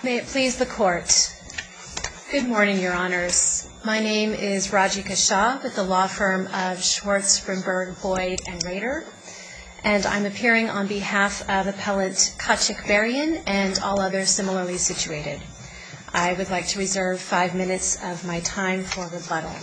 May it please the Court. Good morning, Your Honors. My name is Rajika Shah with the law firm of Schwartz, Brimberg, Boyd, and Rader, and I'm appearing on behalf of Appellant Kachik Berrien and all others similarly situated. I would like to reserve 5 minutes of my time for rebuttal.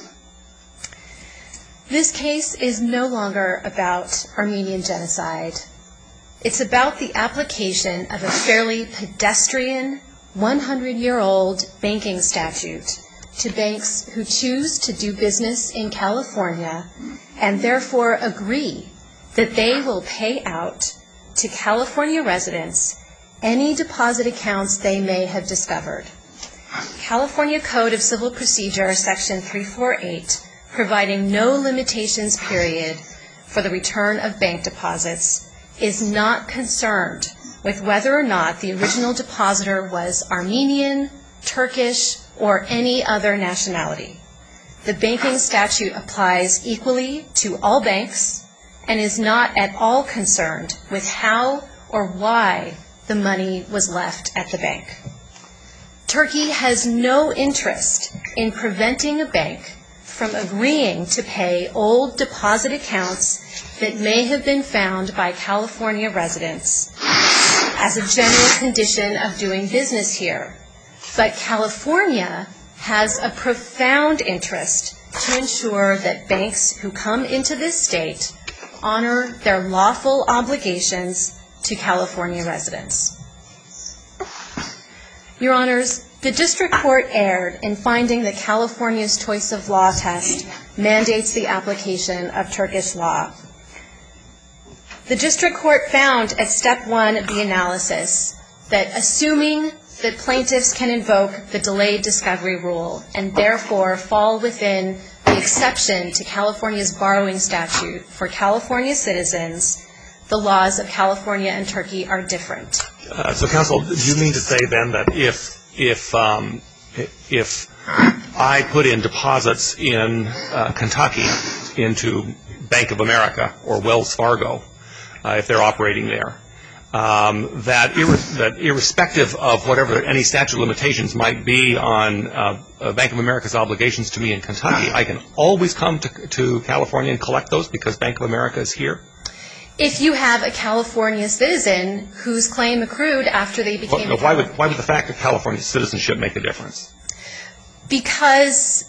This case is no longer about Armenian genocide. It's about the application of a fairly pedestrian, 100-year-old banking statute to banks who choose to do business in California and therefore agree that they will pay out to California residents any deposit accounts they may have discovered. California Code of Civil Procedure, Section 348, providing no limitations period for the return of bank deposits, is not concerned with whether or not the original depositor was Armenian, Turkish, or any other nationality. The banking statute applies equally to all banks and is not at all concerned with how or why the money was left at the bank. Turkey has no interest in preventing a bank from agreeing to pay old deposit accounts that may have been found by California residents as a general condition of doing business here. But California has a profound interest to ensure that banks who come into this state honor their lawful obligations to California residents. Your Honors, the District Court erred in finding that California's choice of law test mandates the application of Turkish law. The District Court found at Step 1 of the analysis that assuming that plaintiffs can invoke the delayed discovery rule and therefore fall within the exception to California's borrowing statute for California citizens, the laws of California and Turkey are different. So, counsel, do you mean to say then that if I put in deposits in Kentucky into Bank of America or Wells Fargo, if they're operating there, that irrespective of whatever any statute of limitations might be on Bank of America's obligations to me in Kentucky, I can always come to California and collect those because Bank of America is here? If you have a California citizen whose claim accrued after they became a Why would the fact of California citizenship make a difference? Because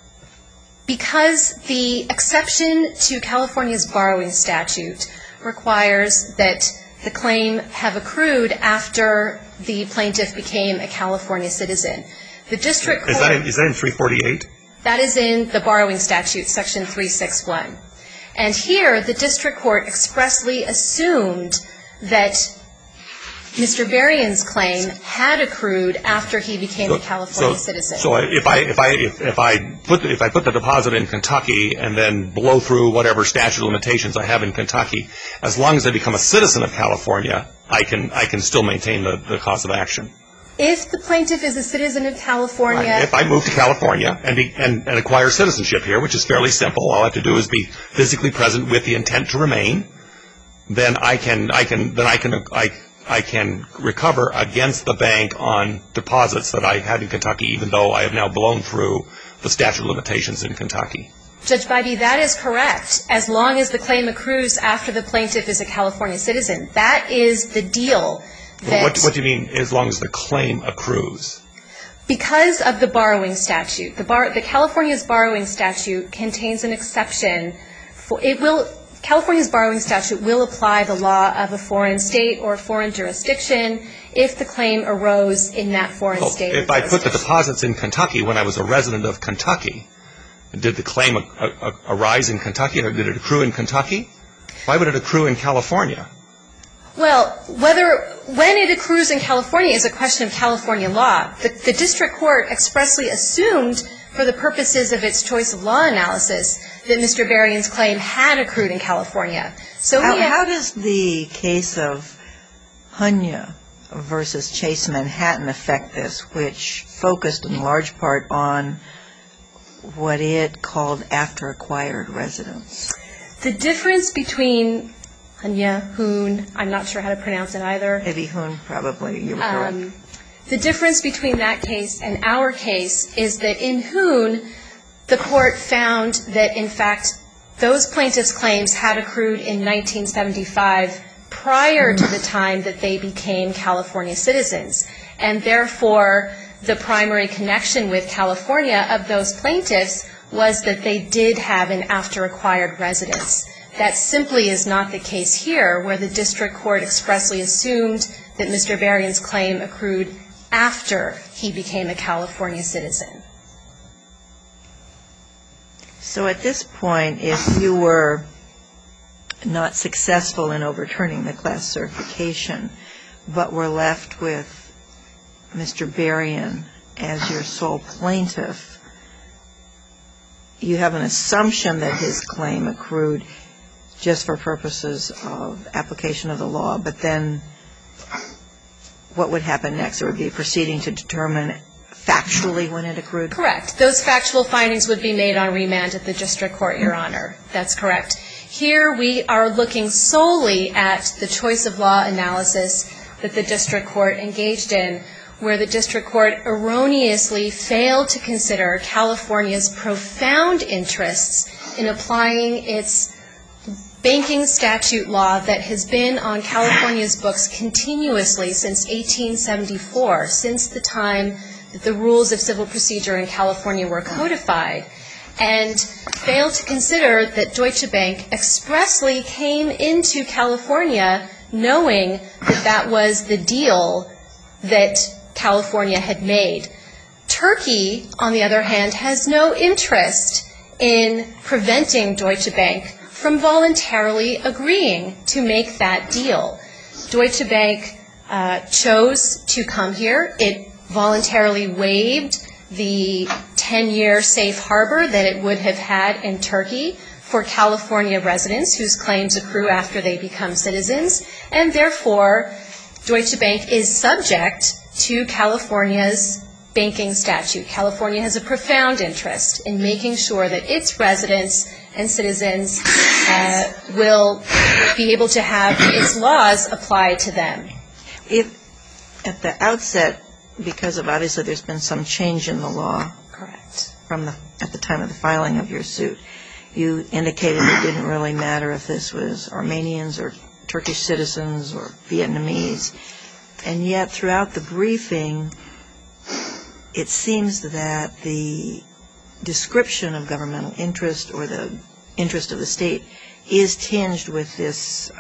the exception to California's borrowing statute requires that the claim have accrued after the plaintiff became a California citizen. The District Court... Is that in 348? That is in the borrowing statute, Section 361. And here, the District Court expressly assumed that Mr. Berrien's claim had accrued after he became a California citizen. So if I put the deposit in Kentucky and then blow through whatever statute of limitations I have in Kentucky, as long as I become a citizen of California, I can still maintain the cause of action. If the plaintiff is a citizen of California... Right. If I move to California and acquire citizenship here, which is fairly simple, all I have to do is be physically present with the intent to remain, then I can recover against the bank on deposits that I had in Kentucky, even though I have now blown through the statute of limitations in Kentucky. Judge Bybee, that is correct, as long as the claim accrues after the plaintiff is a California citizen. That is the deal. What do you mean, as long as the claim accrues? Because of the borrowing statute. The California's borrowing statute contains an exception. California's borrowing statute will apply the law of a foreign state or foreign jurisdiction if the claim arose in that foreign state. If I put the deposits in Kentucky when I was a resident of Kentucky, did the claim arise in Kentucky or did it accrue in Kentucky? Why would it accrue in California? Well, when it accrues in California is a question of California law. The District Court expressly assumed, for the purposes of its choice of law analysis, that Mr. Berrien's claim had accrued in California. So how does the case of Hunya versus Chase Manhattan affect this, which focused in large part on what it called after-acquired residence? The difference between Hunya, Hoon, I'm not sure how to pronounce it either. Maybe Hoon, probably. You were correct. The difference between that case and our case is that in Hoon, the court found that, in fact, those plaintiffs' claims had accrued in 1975 prior to the time that they became California citizens. And therefore, the primary connection with California of those plaintiffs was that they did have an after-acquired residence. That simply is not the case here, where the district court expressly assumed that Mr. Berrien's claim accrued after he became a California citizen. So at this point, if you were not successful in overturning the class certification, but were left with Mr. Berrien as your sole plaintiff, you have an assumption that his claim accrued just for purposes of application of the law, but then what would happen next? There would be a proceeding to determine factually when it accrued? Correct. Those factual findings would be made on remand at the district court, Your Honor. That's correct. Here we are looking solely at the choice of law analysis that the district court engaged in, where the district court erroneously failed to consider California's profound interests in applying its banking statute law that has been on California's books continuously since 1874, since the time that the rules of civil procedure in California were codified, and failed to consider that Deutsche Bank expressly came into California knowing that that was the deal that California had made. Turkey, on the other hand, has no interest in preventing Deutsche Bank from voluntarily agreeing to make that deal. Deutsche Bank chose to come here. It voluntarily waived the 10-year safe harbor that it would have had in Turkey for California residents whose claims accrue after they become citizens, and therefore Deutsche Bank is subject to California's banking statute. California has a profound interest in making sure that its residents and citizens will be able to have its laws applied to them. If at the outset, because of obviously there's been some change in the law. Correct. At the time of the filing of your suit, you indicated it didn't really matter if this was Armenians or Turkish citizens or Vietnamese. And yet throughout the briefing, it seems that the description of governmental interest or the interest of the state is tinged with this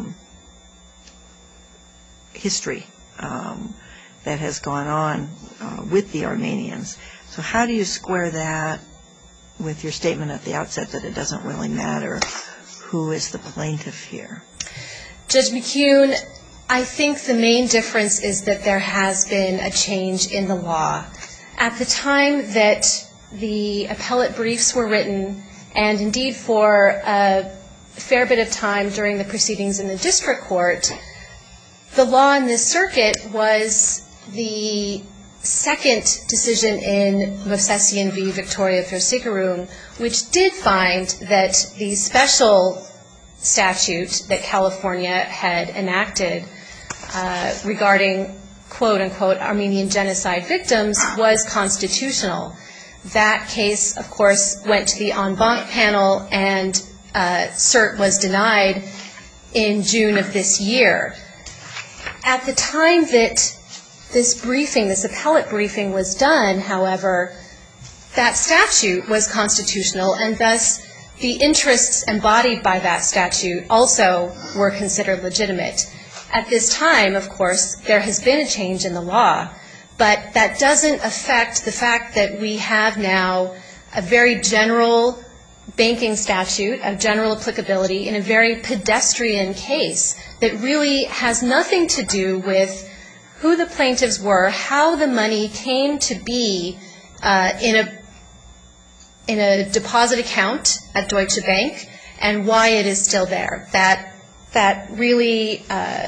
history that has gone on with the Armenians. So how do you square that with your statement at the outset that it doesn't really matter who is the plaintiff here? Judge McKeown, I think the main difference is that there has been a change in the law. At the time that the appellate briefs were written, and indeed for a fair bit of time during the proceedings in the district court, the law in this circuit was the second decision in Movsesian v. Victoria Thursigaroon, which did find that the special statute that California had enacted regarding quote-unquote Armenian genocide victims was constitutional. That case, of course, went to the en banc panel, and cert was denied in June of this year. At the time that this briefing, this appellate briefing was done, however, that statute was constitutional, and thus the interests embodied by that statute also were considered legitimate. At this time, of course, there has been a change in the law, but that doesn't affect the fact that we have now a very general banking statute of general applicability in a very pedestrian case that really has nothing to do with who the plaintiffs were, how the money came to be in a deposit account at Deutsche Bank, and why it is still there. That really,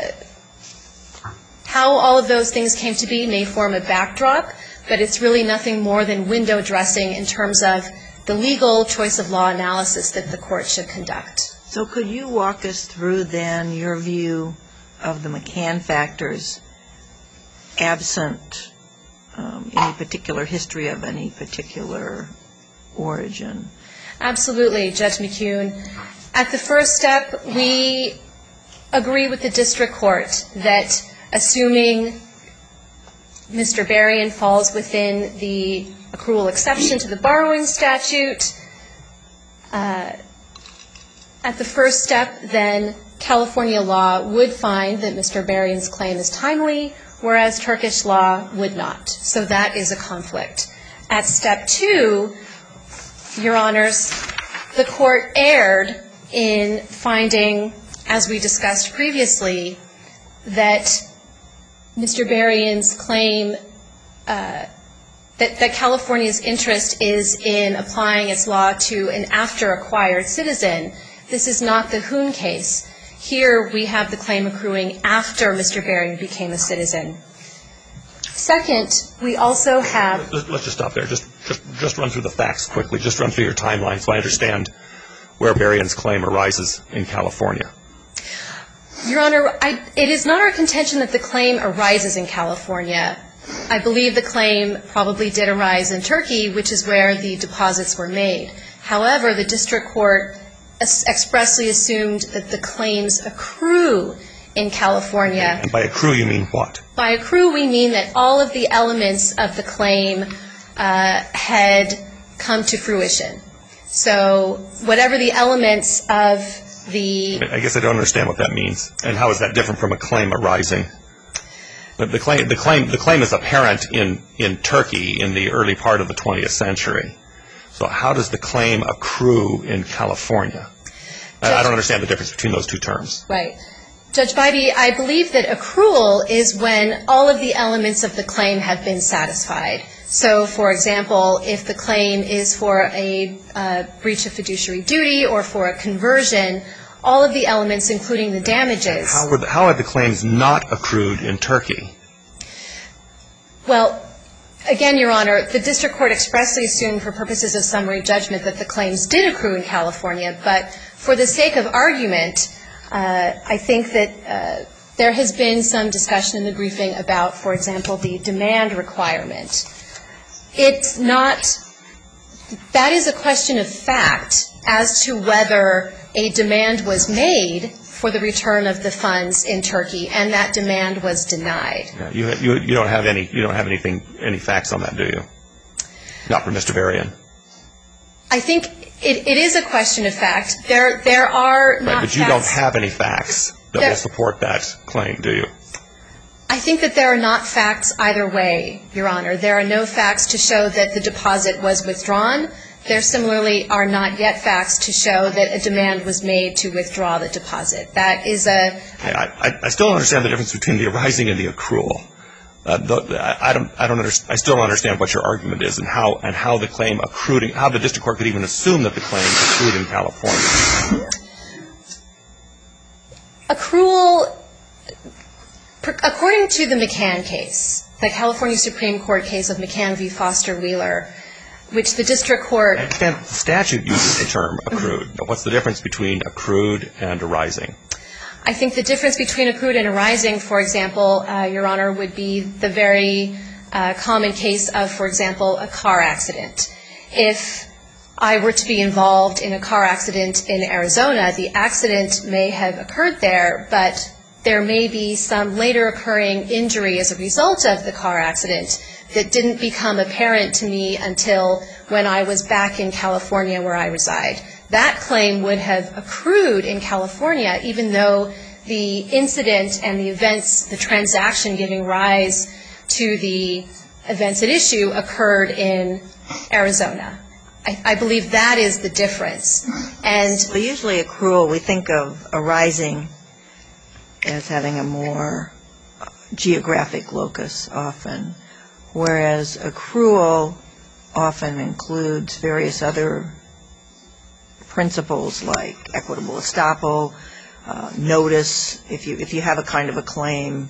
how all of those things came to be may form a backdrop, but it's really nothing more than window dressing in terms of the legal choice of law analysis that the court should conduct. So could you walk us through then your view of the McCann factors absent any particular history of any particular origin? Absolutely, Judge McKeown. At the first step, we agree with the district court that assuming Mr. Berrien falls within the accrual exception to the borrowing statute, at the first step, then California law would find that Mr. Berrien's claim is timely, whereas Turkish law would not. So that is a conflict. At step 2, Your Honors, the court erred in finding, as we discussed previously, that Mr. Berrien's claim, that California's interest is in applying its law to an after-acquired citizen. This is not the Hoon case. Here we have the claim accruing after Mr. Berrien became a citizen. Second, we also have... Let's just stop there. Just run through the facts quickly. Just run through your timeline so I understand where Berrien's claim arises in California. Your Honor, it is not our contention that the claim arises in California. I believe the claim probably did arise in Turkey, which is where the deposits were made. However, the district court expressly assumed that the claims accrue in California. And by accrue, you mean what? By accrue, we mean that all of the elements of the claim had come to fruition. So whatever the elements of the... I guess I don't understand what that means. And how is that different from a claim arising? The claim is apparent in Turkey in the early part of the 20th century. So how does the claim accrue in California? I don't understand the difference between those two terms. Right. Judge Bybee, I believe that accrual is when all of the elements of the claim have been satisfied. So, for example, if the claim is for a breach of fiduciary duty or for a conversion, all of the elements, including the damages... How are the claims not accrued in Turkey? Well, again, Your Honor, the district court expressly assumed for purposes of summary judgment that the claims did accrue in California, but for the sake of argument, I think that there has been some discussion in the briefing about, for example, the demand requirement. It's not... That is a question of fact as to whether a demand was made for the return of the funds in Turkey, and that demand was denied. Yeah, you don't have any facts on that, do you? Not for Mr. Berrien. I think it is a question of fact. There are not facts. But you don't have any facts that will support that claim, do you? I think that there are not facts either way, Your Honor. There are no facts to show that the deposit was withdrawn. There similarly are not yet facts to show that a demand was made to withdraw the deposit. That is a... I still don't understand the difference between the arising and the accrual. I still don't understand what your argument is and how the claim accrued, how the district court could even assume that the claim accrued in California. Accrual, according to the McCann case, the California Supreme Court case of McCann v. Foster Wheeler, which the district court... And the statute uses the term accrued. What's the difference between accrued and arising? I think the difference between accrued and arising, for example, Your Honor, would be the very common case of, for example, a car accident. If I were to be involved in a car accident in Arizona, the accident may have occurred there, but there may be some later occurring injury as a result of the car accident that didn't become apparent to me until when I was back in California where I reside. That claim would have accrued in California even though the incident and the events, the transaction giving rise to the events at issue occurred in Arizona. I believe that is the difference. And usually accrual, we think of arising as having a more geographic locus often, whereas accrual often includes various other principles like equitable estoppel, notice. If you have a kind of a claim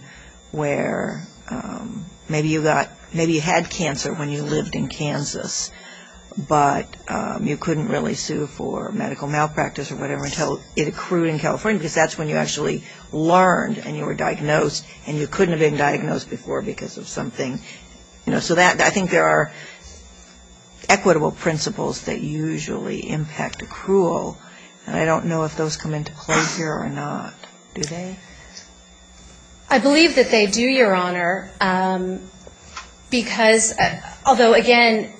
where maybe you had cancer when you lived in Kansas, but you couldn't really sue for medical malpractice or whatever until it accrued in California, because that's when you actually learned and you were diagnosed, and you couldn't have been diagnosed before because of something. So that, I think there are equitable principles that usually impact accrual, and I don't know if those come into play here or not. Do they? I believe that they do, Your Honor, because although, again,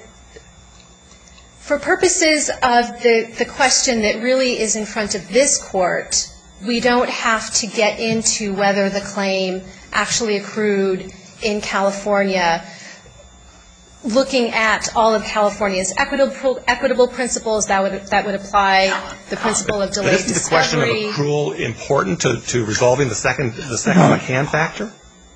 for purposes of the question that really is in front of this court, we don't have to get into whether the claim actually accrued in California. Looking at all of California's equitable principles, that would apply the principle of delayed discovery. Isn't the question of accrual important to resolving the second McCann factor?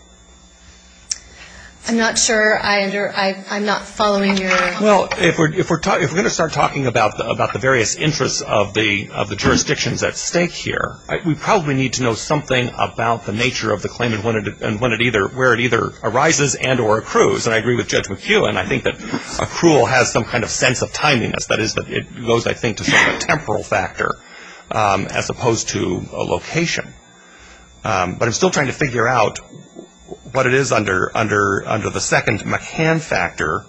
I'm not sure. I'm not following your. Well, if we're going to start talking about the various interests of the jurisdictions at stake here, we probably need to know something about the nature of the claim and where it either arises and or accrues. And I agree with Judge McEwen. I think that accrual has some kind of sense of timeliness. That is, that it goes, I think, to sort of a temporal factor as opposed to a location. But I'm still trying to figure out what it is under the second McCann factor,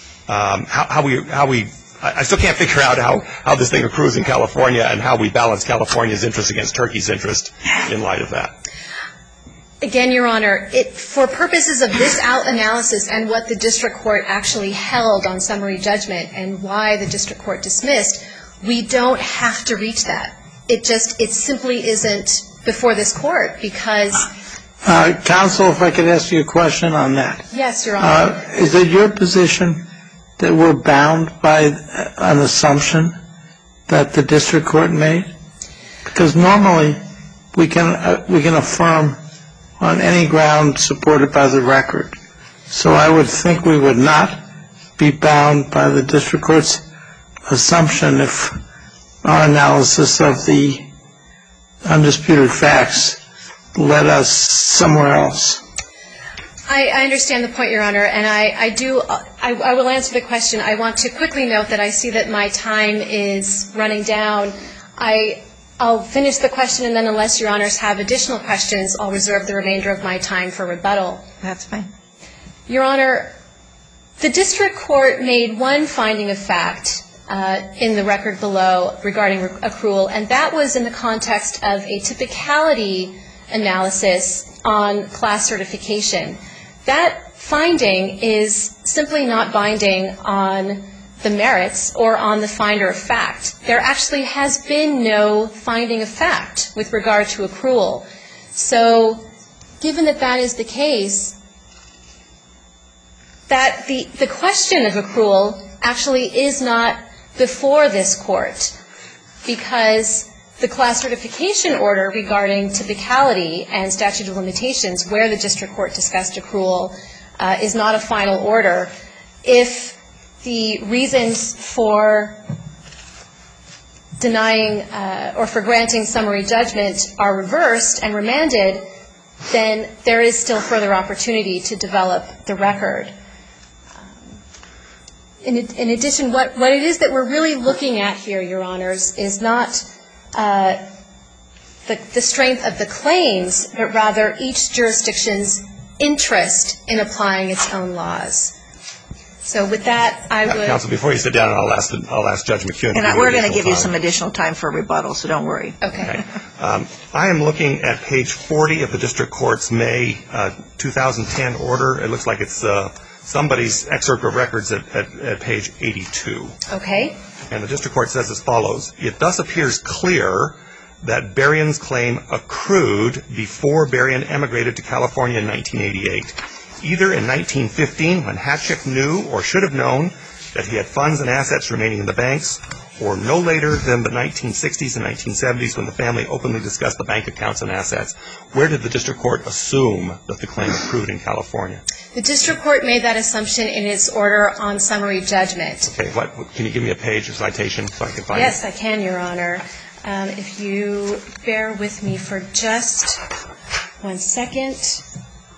I still can't figure out how this thing accrues in California and how we balance California's interest against Turkey's interest in light of that. Again, Your Honor, for purposes of this analysis and what the district court actually held on summary judgment and why the district court dismissed, we don't have to reach that. It simply isn't before this court because. Counsel, if I could ask you a question on that. Yes, Your Honor. Is it your position that we're bound by an assumption that the district court made? Because normally we can affirm on any ground supported by the record. So I would think we would not be bound by the district court's assumption if our analysis of the undisputed facts led us somewhere else. I understand the point, Your Honor, and I will answer the question. I want to quickly note that I see that my time is running down. I'll finish the question, and then unless Your Honors have additional questions, I'll reserve the remainder of my time for rebuttal. That's fine. Your Honor, the district court made one finding of fact in the record below regarding accrual, and that was in the context of a typicality analysis on class certification. That finding is simply not binding on the merits or on the finder of fact. There actually has been no finding of fact with regard to accrual. So given that that is the case, that the question of accrual actually is not before this court because the class certification order regarding typicality and statute of limitations where the district court discussed accrual is not a final order. If the reasons for denying or for granting summary judgment are reversed and remanded, then there is still further opportunity to develop the record. In addition, what it is that we're really looking at here, Your Honors, is not the strength of the claims, but rather each jurisdiction's interest in applying its own laws. So with that, I would. Counsel, before you sit down, I'll ask Judge McEwen. And we're going to give you some additional time for rebuttal, so don't worry. Okay. I am looking at page 40 of the district court's May 2010 order. It looks like it's somebody's excerpt of records at page 82. Okay. And the district court says as follows: It thus appears clear that Berrien's claim accrued before Berrien emigrated to California in 1988. Either in 1915, when Hatchick knew or should have known that he had funds and assets remaining in the banks, or no later than the 1960s and 1970s when the family openly discussed the bank accounts and assets. Where did the district court assume that the claim accrued in California? The district court made that assumption in its order on summary judgment. Okay. Can you give me a page or citation so I can find it? Yes, I can, Your Honor. If you bear with me for just 1 second.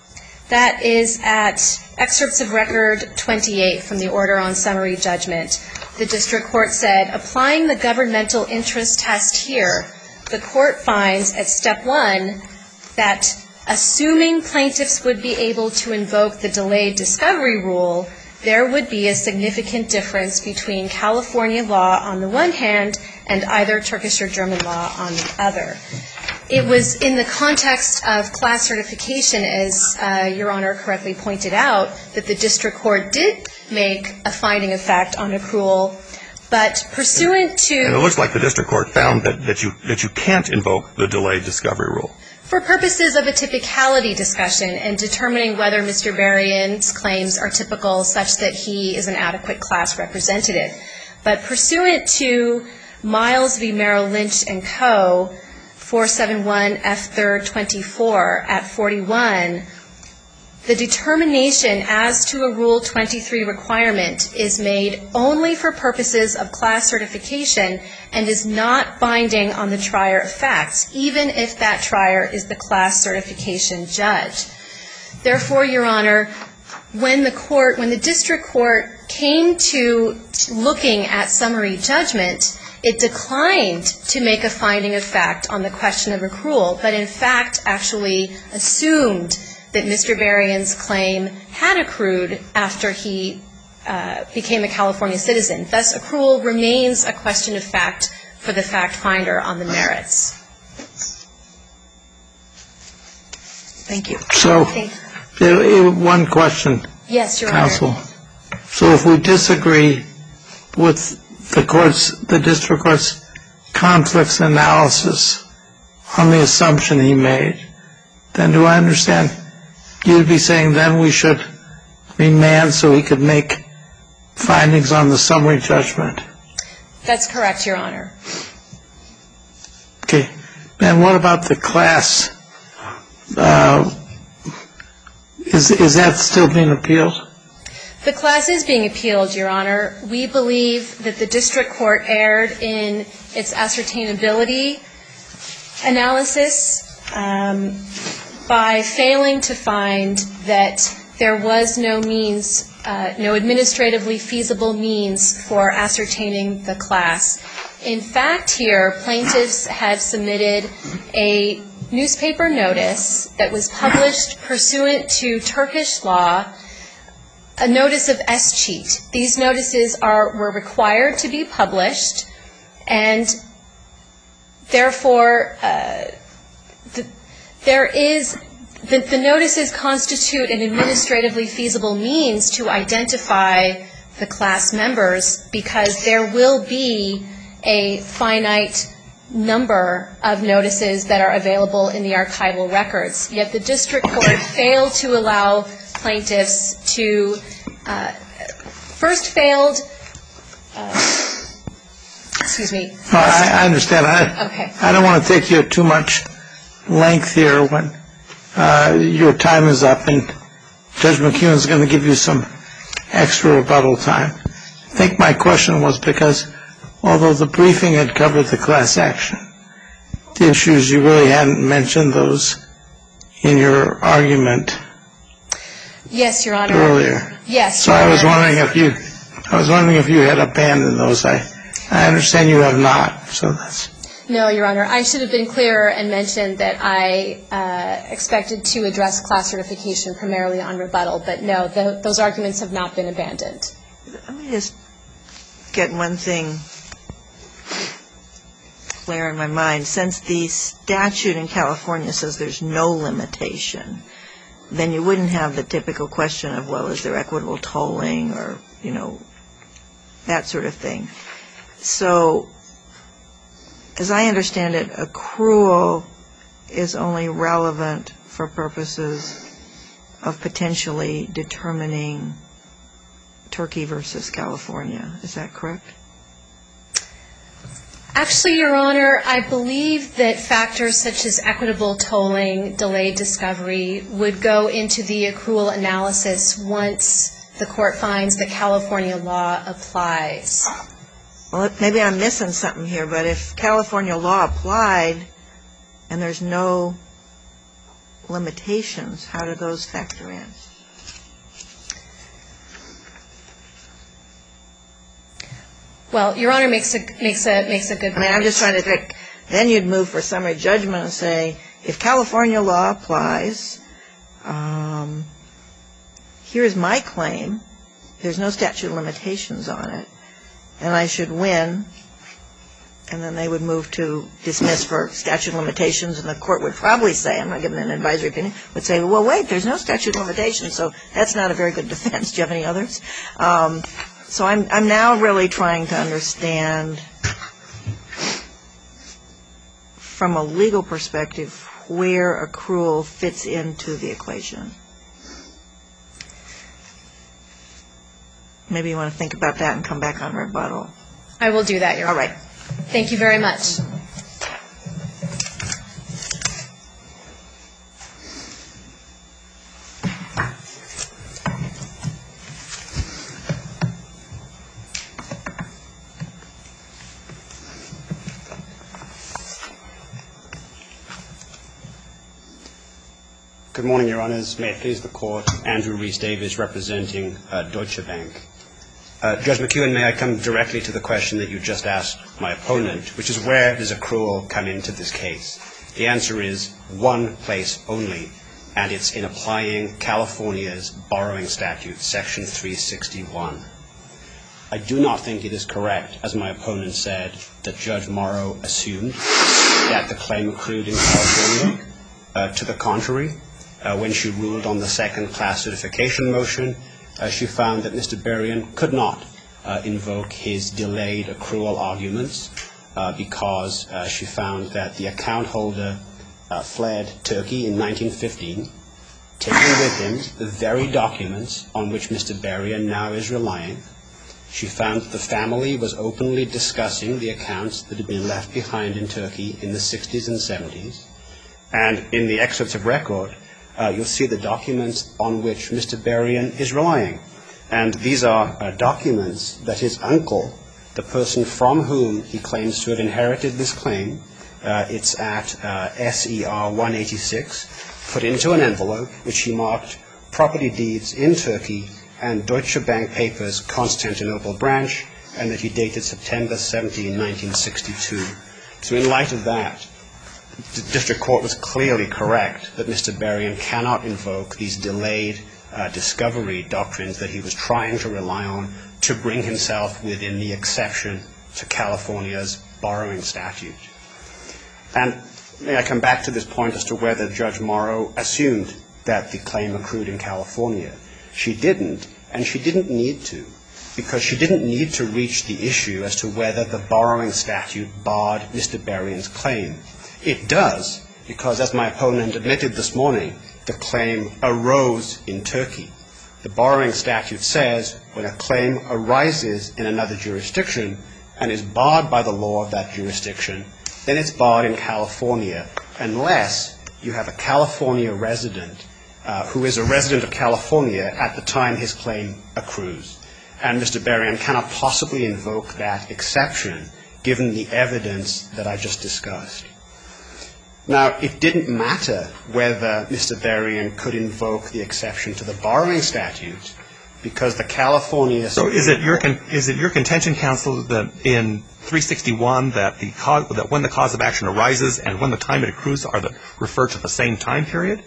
That is at excerpts of record 28 from the order on summary judgment. The district court said, applying the governmental interest test here, the court finds at step 1 that assuming plaintiffs would be able to invoke the delayed discovery rule, there would be a significant difference between California law on the one hand and either Turkish or German law on the other. It was in the context of class certification, as Your Honor correctly pointed out, that the district court did make a finding of fact on accrual, but pursuant to... And it looks like the district court found that you can't invoke the delayed discovery rule. For purposes of a typicality discussion and determining whether Mr. Berrien's claims are typical such that he is an adequate class representative. But pursuant to Miles v. Merrill Lynch and Co., 471 F. 3rd 24 at 41, the determination as to a Rule 23 requirement is made only for purposes of class certification and is not binding on the trier of facts, even if that trier is the class certification judge. Therefore, Your Honor, when the district court came to looking at summary judgment, it declined to make a finding of fact on the question of accrual, but in fact actually assumed that Mr. Berrien's claim had accrued after he became a California citizen. Thus, accrual remains a question of fact for the fact finder on the merits. Thank you. So, one question. Yes, Your Honor. Counsel. So if we disagree with the district court's conflicts analysis on the assumption he made, then do I understand you'd be saying then we should remand so he could make findings on the summary judgment? That's correct, Your Honor. Okay. And what about the class? Is that still being appealed? The class is being appealed, Your Honor. We believe that the district court erred in its ascertainability analysis by failing to find that there was no means, no administratively feasible means for ascertaining the class. In fact, here, plaintiffs had submitted a newspaper notice that was published pursuant to Turkish law, a notice of escheat. These notices were required to be published, and therefore the notices constitute an administratively feasible means to identify the class members because there will be a finite number of notices that are available in the archival records. Yet the district court failed to allow plaintiffs to, first failed, excuse me. No, I understand. Okay. I don't want to take you too much length here when your time is up, and Judge McKeown is going to give you some extra rebuttal time. I think my question was because although the briefing had covered the class action issues, you really hadn't mentioned those in your argument. Yes, Your Honor. Earlier. Yes. So I was wondering if you had abandoned those. I understand you have not. So that's. No, Your Honor. I should have been clearer and mentioned that I expected to address class certification primarily on rebuttal, but no, those arguments have not been abandoned. Let me just get one thing clear in my mind. Since the statute in California says there's no limitation, then you wouldn't have the typical question of, well, is there equitable tolling or, you know, that sort of thing. So as I understand it, accrual is only relevant for purposes of potentially determining Turkey versus California. Is that correct? Actually, Your Honor, I believe that factors such as equitable tolling, delayed discovery, would go into the accrual analysis once the court finds that California law applies. Well, maybe I'm missing something here, but if California law applied and there's no limitations, how do those factor in? Well, Your Honor makes a good point. I mean, I'm just trying to think. Then you'd move for summary judgment and say, if California law applies, here's my claim. There's no statute of limitations on it, and I should win. And then they would move to dismiss for statute of limitations, and the court would probably say, I'm not giving an advisory opinion, would say, well, wait, there's no statute of limitations, so that's not a very good defense. Do you have any others? So I'm now really trying to understand, from a legal perspective, where accrual fits into the equation. Maybe you want to think about that and come back on rebuttal. I will do that, Your Honor. All right. Thank you very much. Good morning, Your Honors. May it please the Court. Andrew Rees-Davies representing Deutsche Bank. Judge McEwen, may I come directly to the question that you just asked my opponent, which is where does accrual come into this case? The answer is one place only, and it's in applying California's borrowing statute, Section 361. I do not think it is correct, as my opponent said, that Judge Morrow assumed that the claim accrued in California. To the contrary, when she ruled on the second class certification motion, she found that Mr. Berrien could not invoke his delayed accrual arguments because she found that the account holder fled Turkey in 1915, taking with him the very documents on which Mr. Berrien now is relying. She found that the family was openly discussing the accounts that had been left behind in Turkey in the 60s and 70s. And in the excerpts of record, you'll see the documents on which Mr. Berrien is relying. And these are documents that his uncle, the person from whom he claims to have inherited this claim, it's at SER 186, put into an envelope which he marked property deeds in Turkey and Deutsche Bank Papers, Constantinople branch, and that he dated September 17, 1962. So in light of that, the district court was clearly correct that Mr. Berrien cannot invoke these delayed discovery doctrines that he was trying to rely on to bring himself within the exception to California's borrowing statute. And may I come back to this point as to whether Judge Morrow assumed that the claim accrued in California. She didn't, and she didn't need to, because she didn't need to reach the issue as to whether the borrowing statute barred Mr. Berrien's claim. It does, because as my opponent admitted this morning, the claim arose in Turkey. The borrowing statute says when a claim arises in another jurisdiction and is barred by the law of that jurisdiction, then it's barred in California unless you have a California resident who is a resident of California at the time his claim accrues. And Mr. Berrien cannot possibly invoke that exception given the evidence that I just discussed. Now, it didn't matter whether Mr. Berrien could invoke the exception to the borrowing statute because the California... So is it your contention, counsel, that in 361 that when the cause of action arises and when the time it accrues are referred to the same time period?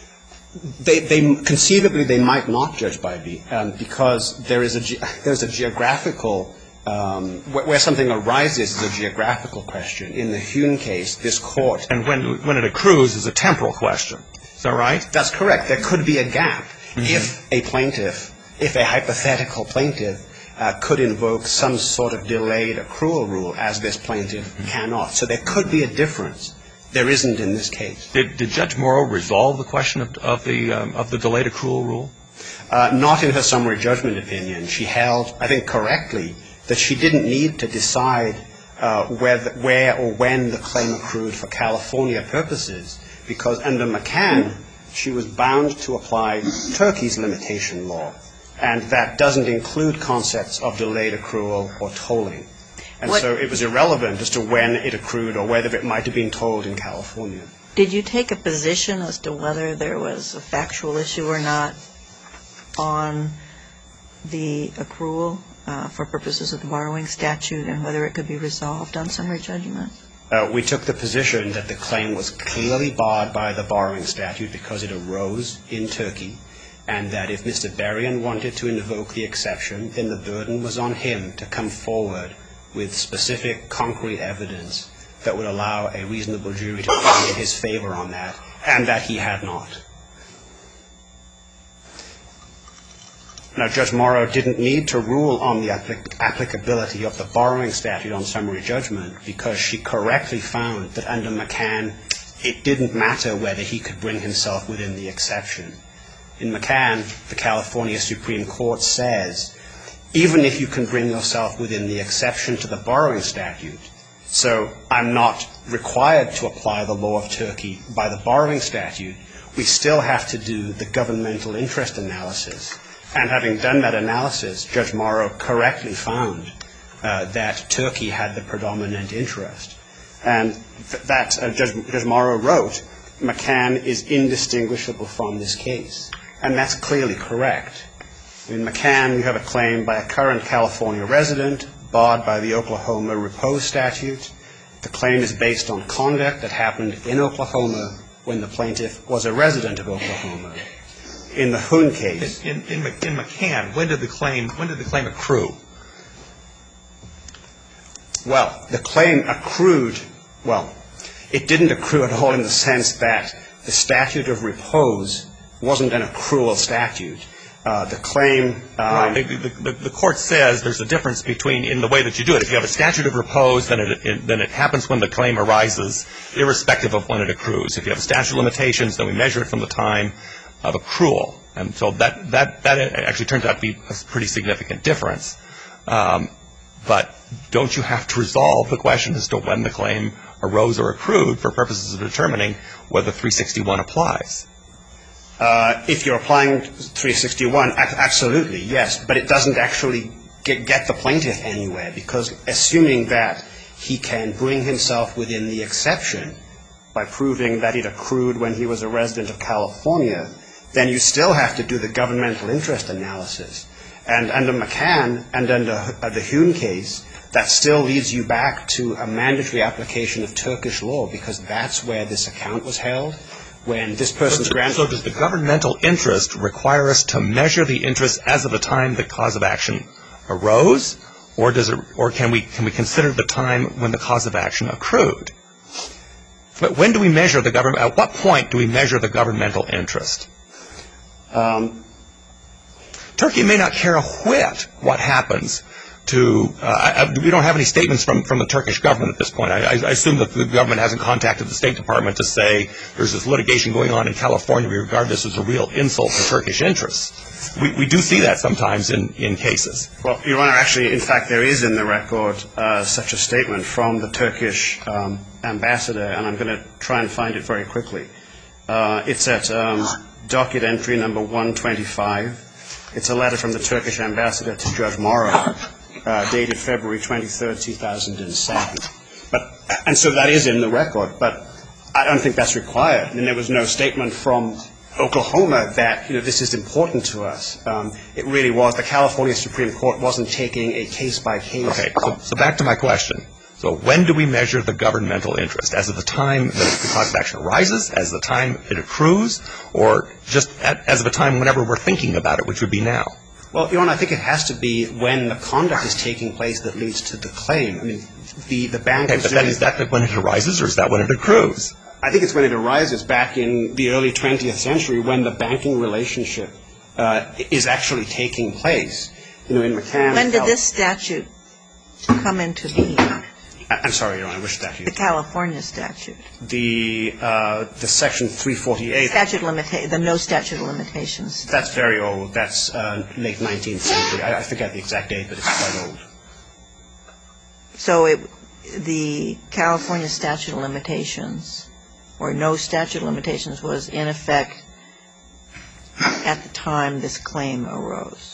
Conceivably, they might not, Judge Bybee, because there's a geographical... where something arises is a geographical question. In the Hune case, this court... And when it accrues is a temporal question. Is that right? That's correct. There could be a gap if a hypothetical plaintiff, could invoke some sort of delayed accrual rule, as this plaintiff cannot. So there could be a difference. There isn't in this case. Did Judge Morrow resolve the question of the delayed accrual rule? Not in her summary judgment opinion. She held, I think correctly, that she didn't need to decide where or when the claim accrued for California purposes, because under McCann, she was bound to apply Turkey's limitation law, and that doesn't include concepts of delayed accrual or tolling. And so it was irrelevant as to when it accrued or whether it might have been tolled in California. Did you take a position as to whether there was a factual issue or not on the accrual for purposes of the borrowing statute and whether it could be resolved on summary judgment? We took the position that the claim was clearly barred by the borrowing statute because it arose in Turkey, and that if Mr. Berrien wanted to invoke the exception, then the burden was on him to come forward with specific concrete evidence that would allow a reasonable jury to find in his favor on that, and that he had not. Now, Judge Morrow didn't need to rule on the applicability of the borrowing statute on summary judgment because she correctly found that under McCann, it didn't matter whether he could bring himself within the exception. In McCann, the California Supreme Court says, even if you can bring yourself within the exception to the borrowing statute, so I'm not required to apply the law of Turkey by the borrowing statute, we still have to do the governmental interest analysis. And having done that analysis, Judge Morrow correctly found that Turkey had the predominant interest. And that, Judge Morrow wrote, McCann is indistinguishable from this case. And that's clearly correct. In McCann, you have a claim by a current California resident barred by the Oklahoma repose statute. The claim is based on conduct that happened in Oklahoma when the plaintiff was a resident of Oklahoma. In the Hoon case. In McCann, when did the claim accrue? Well, the claim accrued, well, it didn't accrue at all in the sense that the statute of repose wasn't an accrual statute. The claim... The court says there's a difference between in the way that you do it. If you have a statute of repose, then it happens when the claim arises, irrespective of when it accrues. If you have a statute of limitations, then we measure it from the time of accrual. And so that actually turns out to be a pretty significant difference. But don't you have to resolve the question as to when the claim arose or accrued for purposes of determining whether 361 applies? If you're applying 361, absolutely, yes. But it doesn't actually get the plaintiff anywhere, because assuming that he can bring himself within the exception by proving that it accrued when he was a resident of California, then you still have to do the governmental interest analysis. And under McCann and under the Hoon case, that still leads you back to a mandatory application of Turkish law, because that's where this account was held. When this person's So does the governmental interest require us to measure the interest as of the time the cause of action arose, or can we consider the time when the cause of action accrued? But when do we measure the government? At what point do we measure the governmental interest? Turkey may not care a whit what happens to. We don't have any statements from the Turkish government at this point. I assume that the government hasn't contacted the State Department to say there's this litigation going on in California. We regard this as a real insult to Turkish interests. We do see that sometimes in cases. Well, Your Honor, actually, in fact, there is in the record such a statement from the Turkish ambassador, and I'm going to try and find it very quickly. It's at docket entry number 125. It's a letter from the Turkish ambassador to Judge Morrow, dated February 23, 2007. And so that is in the record, but I don't think that's required. I mean, there was no statement from Oklahoma that, this is important to us. It really was. The California Supreme Court wasn't taking a case-by-case. Okay, so back to my question. So when do we measure the governmental interest? As of the time that the cause of action arises, as of the time it accrues, or just as of the time whenever we're thinking about it, which would be now? Well, Your Honor, I think it has to be when the conduct is taking place that leads to the claim. I mean, the bank is doing... Is that when it arises, or is that when it accrues? I think it's when it arises back in the early 20th century when the banking relationship is actually taking place. In McCann... When did this statute come into being? I'm sorry, Your Honor, which statute? The California statute. The Section 348. The no statute of limitations. That's very old. That's late 19th century. I forget the exact date, but it's quite old. So the California statute of limitations, or no statute of limitations, was in effect at the time this claim arose.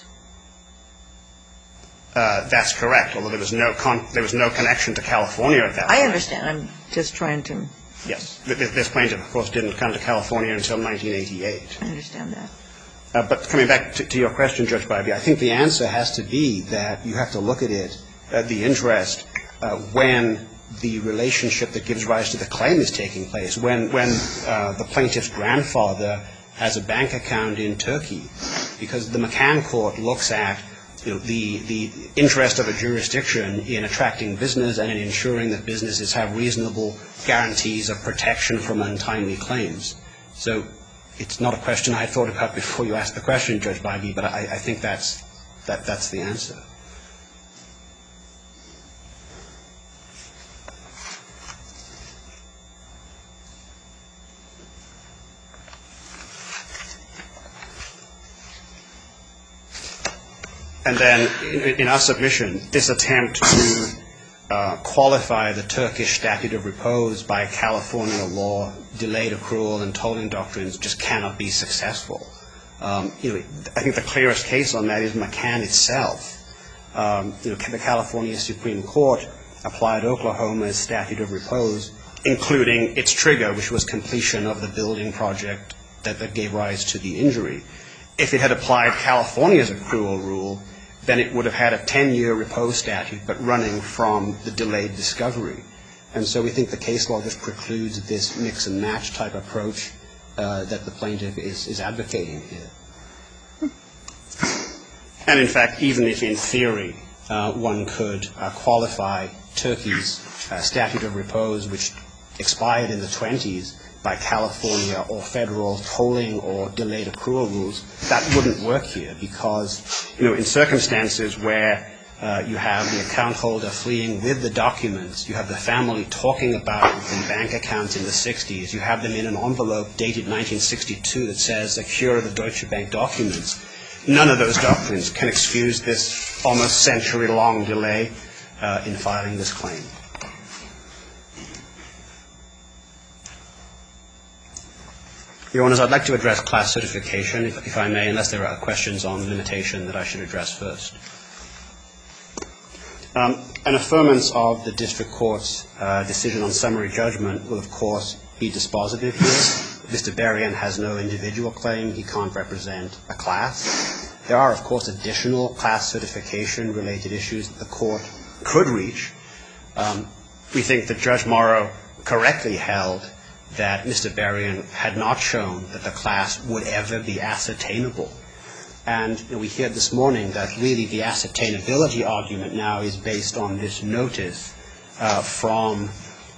That's correct, although there was no connection to California at that time. I understand. I'm just trying to Yes. This plaintiff, of course, didn't come to California until 1988. I understand that. But coming back to your question, Judge Bybee, I think the answer has to be that you have to look at it, the interest, when the relationship that gives rise to the claim is taking place, when the plaintiff's grandfather has a bank account in Turkey, because the McCann Court looks at the interest of a jurisdiction in attracting business and in ensuring that businesses have reasonable guarantees of protection from untimely claims. So it's not a question I had thought about before you asked the question, Judge Bybee, but I think that's the answer. And then in our submission, this attempt to qualify the Turkish statute of repose by California law, delayed accrual and tolling doctrines just cannot be successful. I think the clearest case on that is McCann itself. The California Supreme Court applied Oklahoma's statute of repose, including its trigger, which was completion of the building project that gave rise to the injury. If it had applied California's accrual rule, then it would have had a 10-year repose statute, but running from the delayed discovery. And so we think the case law just precludes this mix-and-match type approach that the plaintiff is advocating here. And in fact, even if in theory one could qualify Turkey's statute of repose, which expired in the 20s, by California or federal tolling or delayed accrual rules, that wouldn't work here because, in circumstances where you have the account holder fleeing with the documents, you have the family talking about the bank accounts in the 60s, you have them in an envelope dated 1962 that says a cure of the Deutsche Bank documents. None of those documents can excuse this almost century-long delay in filing this claim. Your Honors, I'd like to address class certification, if I may, unless there are questions on limitation that I should address first. An affirmance of the district court's decision on summary judgment will, of course, be dispositive here. Mr. Berrien has no individual claim. He can't represent a class. There are, of course, additional class certification-related issues that the court could reach. We think that Judge Morrow correctly held that Mr. Berrien had not shown that the class would ever be ascertainable. And we hear this morning that really the ascertainability argument now is based on this notice from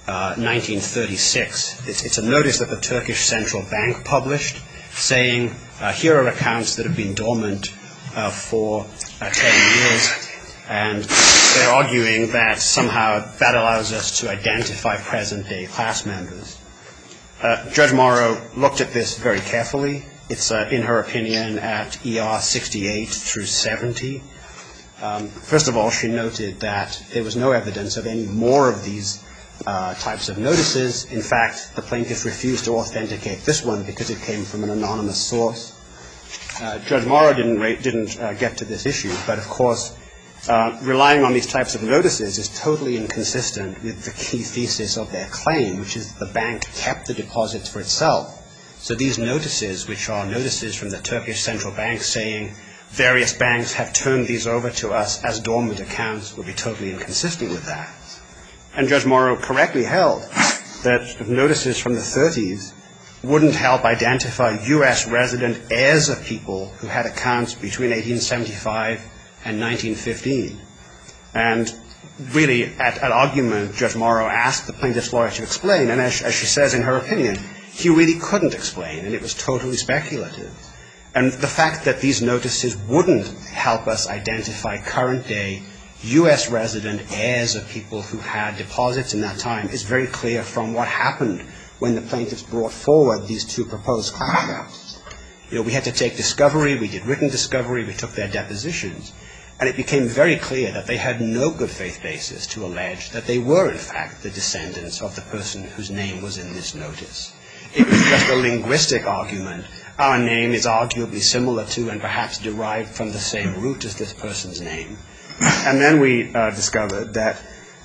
1936. It's a notice that the Turkish Central Bank published saying, here are accounts that have been dormant for 10 years. And they're arguing that somehow that allows us to identify present-day class members. Judge Morrow looked at this very carefully. It's, in her opinion, at ER 68 through 70. First of all, she noted that there was no evidence of any more of these types of notices. In fact, the plaintiff refused to authenticate this one because it came from an anonymous source. Judge Morrow didn't get to this issue, but of course, relying on these types of notices is totally inconsistent with the key thesis of their claim, which is the bank kept the deposits for itself. So these notices, which are notices from the Turkish Central Bank saying various banks have turned these over to us as dormant accounts, would be totally inconsistent with that. And Judge Morrow correctly held that notices from the 30s wouldn't help identify U.S. resident heirs of people who had accounts between 1875 and 1915. And really, at argument, Judge Morrow asked the plaintiff's lawyer to explain, and as she says in her opinion, he really couldn't explain, and it was totally speculative. And the fact that these notices wouldn't help us identify current-day U.S. resident heirs of people who had deposits in that time is very clear from what happened when the plaintiffs brought forward these two proposed class acts. We had to take discovery, we did written discovery, we took their depositions, and it became very clear that they had no good faith basis to allege that they were, in fact, the descendants of the person whose name was in this notice. It was just a linguistic argument. Our name is arguably similar to and perhaps derived from the same root as this person's name. And then we discovered that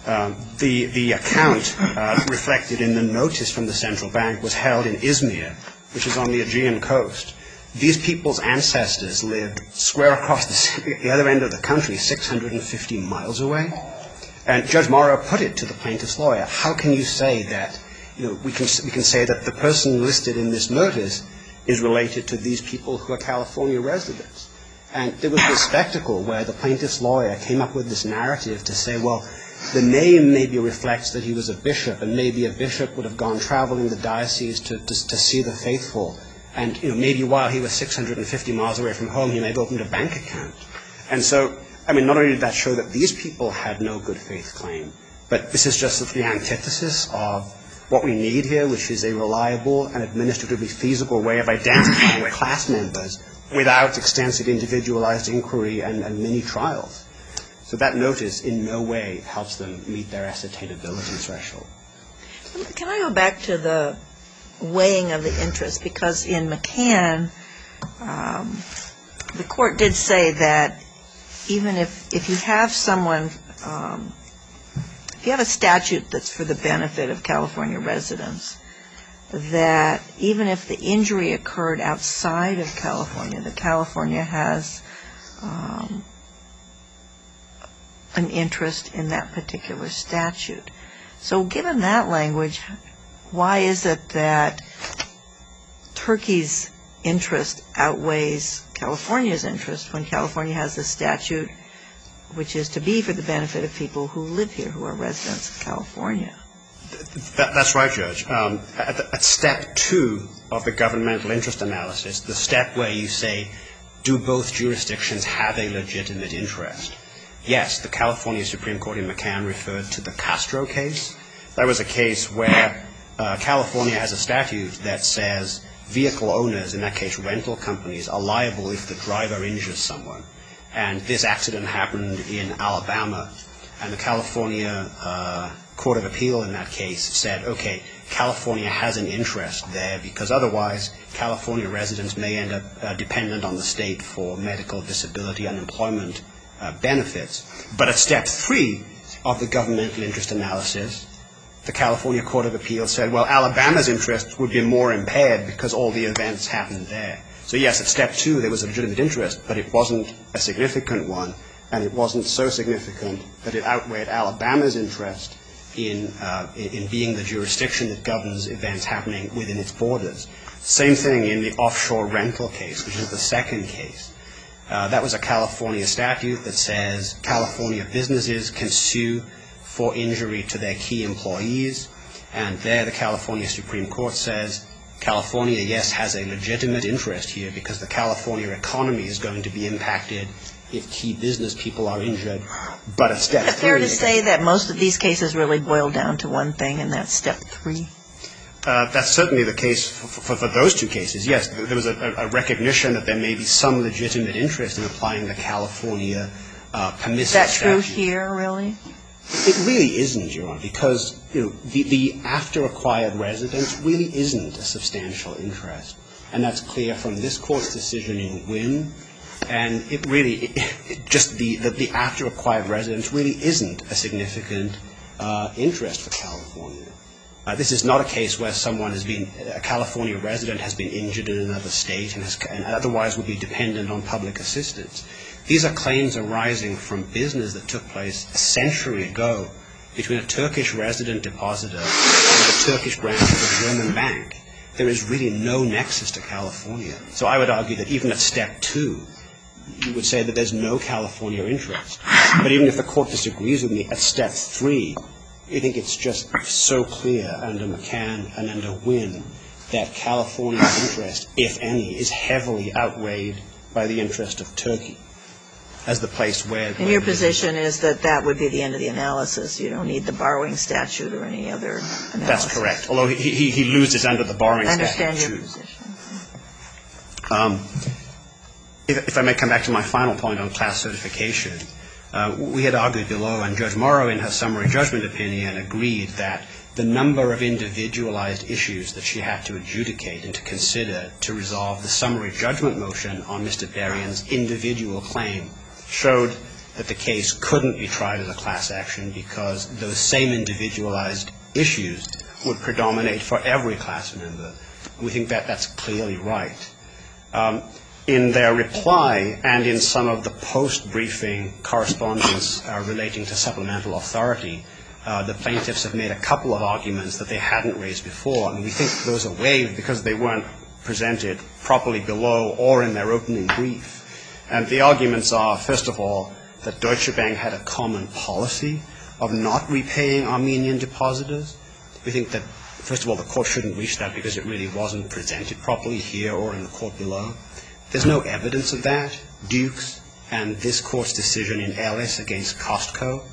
The account reflected in the notice from the central bank was held in Izmir, which is on the Aegean coast. These people's ancestors lived square across the other end of the country, 650 miles away. And Judge Morrow put it to the plaintiff's lawyer, how can you say that, we can say that the person listed in this notice is related to these people who are California residents? And there was this spectacle where the plaintiff's lawyer came up with this narrative to say, well, the name maybe reflects that he was a bishop, and maybe a bishop would have gone traveling the diocese to see the faithful. And maybe while he was 650 miles away from home, he may have opened a bank account. And so, not only did that show that these people had no good faith claim, but this is just the antithesis of what we need here, which is a reliable and administratively feasible way of identifying class members without extensive individualized inquiry and many trials. So that notice in no way helps them meet their ascertainability threshold. Can I go back to the weighing of the interest? Because in McCann, the court did say that even if you have someone, if you have a statute that's for the benefit of California residents, that even if the injury occurred outside of California, that California has an interest in that particular statute. So given that language, why is it that Turkey's interest outweighs California's interest when California has a statute which is to be for the benefit of people who live here, who are residents of California? That's right, Judge. At step 2 of the governmental interest analysis, the step where you say, do both jurisdictions have a legitimate interest? Yes, the California Supreme Court in McCann referred to the Castro case. That was a case where California has a statute that says vehicle owners, in that case rental companies, are liable if the driver injures someone. And this accident happened in Alabama, and the California Court of Appeal in that case said, okay, California has an interest there because otherwise California residents may end up dependent on the state for medical, disability, unemployment benefits. But at step 3 of the governmental interest analysis, the California Court of Appeal said, well, Alabama's interest would be more impaired because all the events happened there. So yes, at step 2 there was a legitimate interest, but it wasn't a significant one, and it wasn't so significant that it outweighed Alabama's interest in being the jurisdiction that governs events happening within its borders. Same thing in the offshore rental case, which is the second case. That was a California statute that says California businesses can sue for injury to their key employees, and there the California Supreme Court says California, yes, has a legitimate interest here because the California economy is going to be impacted if key business people are injured. But at step 3... Is it fair to say that most of these cases really boil down to one thing, and that's step 3? That's certainly the case for those two cases, yes. There was a recognition that there may be some legitimate interest in applying the California permissive statute. Is that true here, really? It really isn't, Your Honor, because the after-acquired residence really isn't a substantial interest. And that's clear from this Court's decision in Wynn. And it really, just the after-acquired residence really isn't a significant interest for California. This is not a case where a California resident has been injured in another state and otherwise would be dependent on public assistance. These are claims arising from business that took place a century ago between a Turkish resident depositor and the Turkish branch of a German bank. There is really no nexus to California. So I would argue that even at step 2, you would say that there's no California interest. But even if the Court disagrees with me, at step 3, I think it's just so clear under McCann and under Wynn that California's interest, if any, is heavily outweighed by the interest of Turkey as the place where... And your position is that that would be the end of the analysis. You don't need the borrowing statute or any other analysis. That's correct, although he loses under the borrowing statute. I understand your position. If I may come back to my final point on class certification, we had argued below, and Judge Morrow in her summary judgment opinion agreed that the number of individualized issues that she had to adjudicate and to consider to resolve the summary judgment motion on Mr. Berrien's individual claim showed that the case couldn't be tried as a class action because those same individualized issues would predominate for every class member. We think that that's clearly right. In their reply and in some of the post-briefing correspondence relating to supplemental authority, the plaintiffs have made a couple of arguments that they hadn't raised before, and we think those are waived because they weren't presented properly below or in their opening brief. And the arguments are, first of all, that Deutsche Bank had a common policy of not repaying Armenian depositors. We think that, first of all, the court shouldn't reach that because it really wasn't presented properly here or in the court below. There's no evidence of that. Dukes and this court's decision in Ellis against Costco,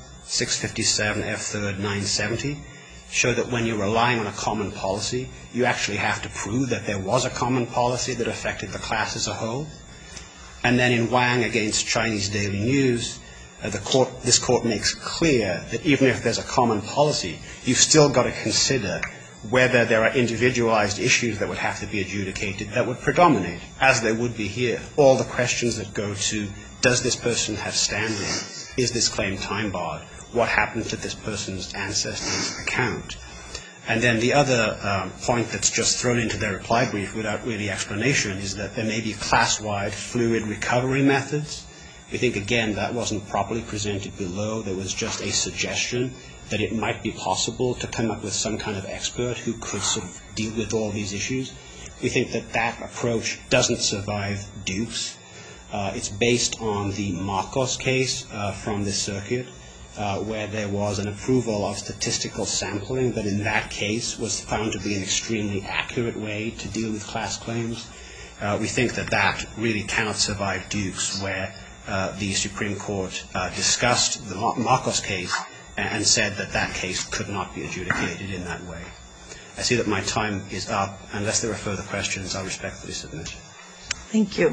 657 F3rd 970, show that when you're relying on a common policy, you actually have to prove that there was a common policy that affected the class as a whole. And then in Wang against Chinese Daily News, this court makes clear that even if there's a common policy, you've still got to consider whether there are individualized issues that would have to be adjudicated that would predominate, as there would be here. All the questions that go to, does this person have standing? Is this claim time barred? What happened to this person's ancestors' account? And then the other point that's just thrown into their reply brief without really explanation is that there may be class-wide fluid recovery methods. We think, again, that wasn't properly presented below. There was just a suggestion that it might be possible to come up with some kind of expert who could sort of deal with all these issues. We think that that approach doesn't survive Dukes. It's based on the Marcos case from this circuit, where there was an approval of statistical sampling, but in that case was found to be an extremely accurate way to deal with class claims. We think that that really cannot survive Dukes, where the Supreme Court discussed the Marcos case and said that that case could not be adjudicated in that way. I see that my time is up. Unless there are further questions, I'll respectfully submit. Thank you.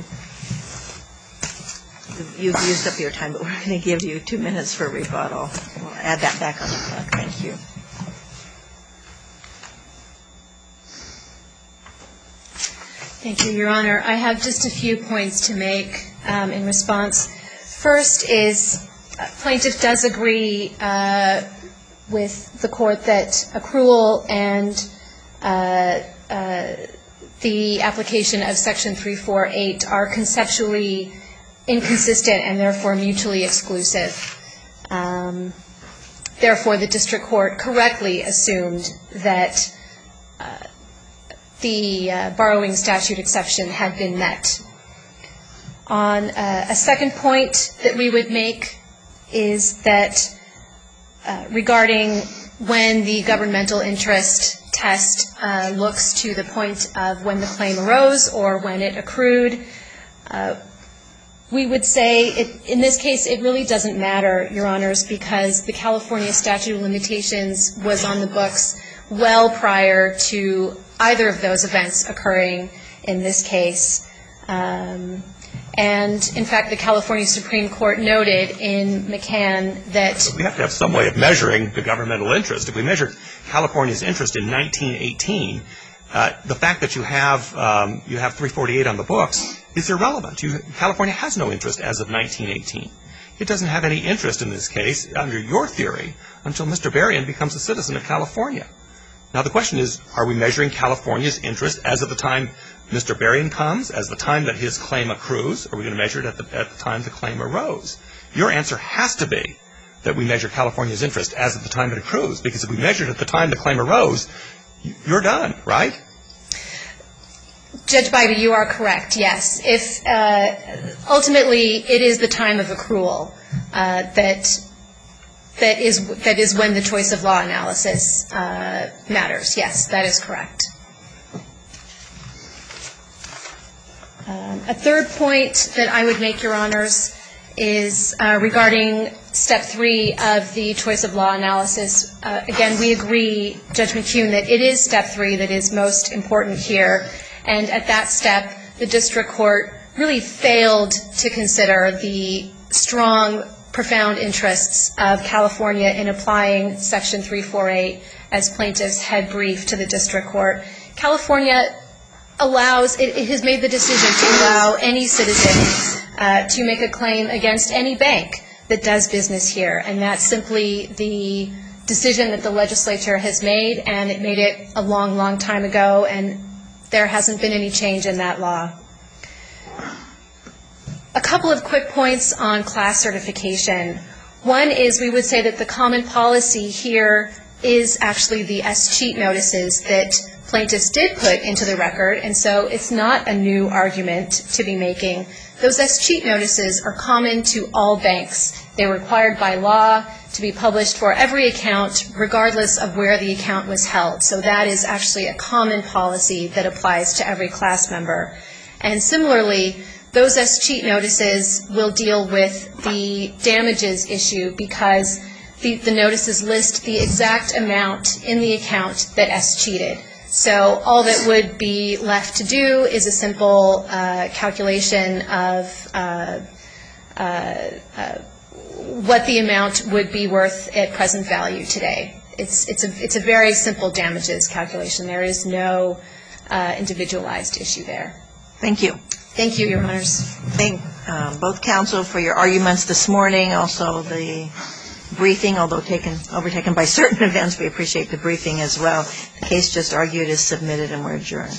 You've used up your time, but we're going to give you 2 minutes for rebuttal. We'll add that back on the clock. Thank you. Thank you, Your Honor. I have just a few points to make in response. First is plaintiff does agree with the court that accrual and the application of Section 348 are conceptually inconsistent and therefore mutually exclusive. Therefore, the district court correctly assumed that the borrowing statute exception had been met. On a second point that we would make is that regarding when the governmental interest test looks to the point of when the claim arose or when it accrued, we would say in this case it really doesn't matter, Your Honors, because the California statute of limitations was on the books well prior to either of those events occurring in this case. And, in fact, the California Supreme Court noted in McCann that we have to have some way of measuring the governmental interest. If we measure California's interest in 1918, the fact that you have 348 on the books is irrelevant. California has no interest as of 1918. It doesn't have any interest in this case, under your theory, until Mr. Berrien becomes a citizen of California. Now, the question is, are we measuring California's interest as of the time Mr. Berrien comes, as the time that his claim accrues? Are we going to measure it at the time the claim arose? Your answer has to be that we measure California's interest as of the time it accrues, because if we measure it at the time the claim arose, you're done, right? Judge Bybee, you are correct, yes. If ultimately it is the time of accrual that is when the choice of law analysis matters. Yes, that is correct. A third point that I would make, Your Honors, is regarding Step 3 of the choice of law analysis. Again, we agree, Judge McKeown, that it is Step 3 that is most important here. And at that step, the district court really failed to consider the strong, profound interests of California in applying Section 348 as plaintiffs had briefed to the district court. California it has made the decision to allow any citizen to make a claim against any bank that does business here, and that's simply the decision that the legislature has made, and it made it a long, long time ago, and there hasn't been any change in that law. A couple of quick points on class certification. One is we would say that the common policy here is actually the escheat notices that plaintiffs did put into the record, and so it's not a new argument to be making. Those escheat notices are common to all banks. They're required by law to be published for every account, regardless of where the account was held. So that is actually a common policy that applies to every class member. And similarly, those escheat notices will deal with the damages issue because the notices list the exact amount in the account that escheated. So all that would be left to do is a simple calculation of what the amount would be worth at present value today. It's a very simple damages calculation. There is no individualized issue there. Thank you. Thank you, Your Honors. Thank both counsel for your arguments this morning, also the briefing, although overtaken by certain events. We appreciate the briefing as well. The case just argued is submitted and we're adjourned.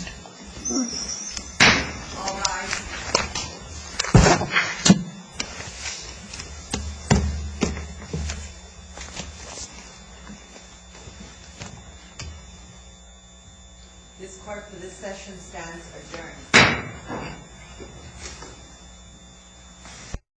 All rise. This court for this session stands adjourned.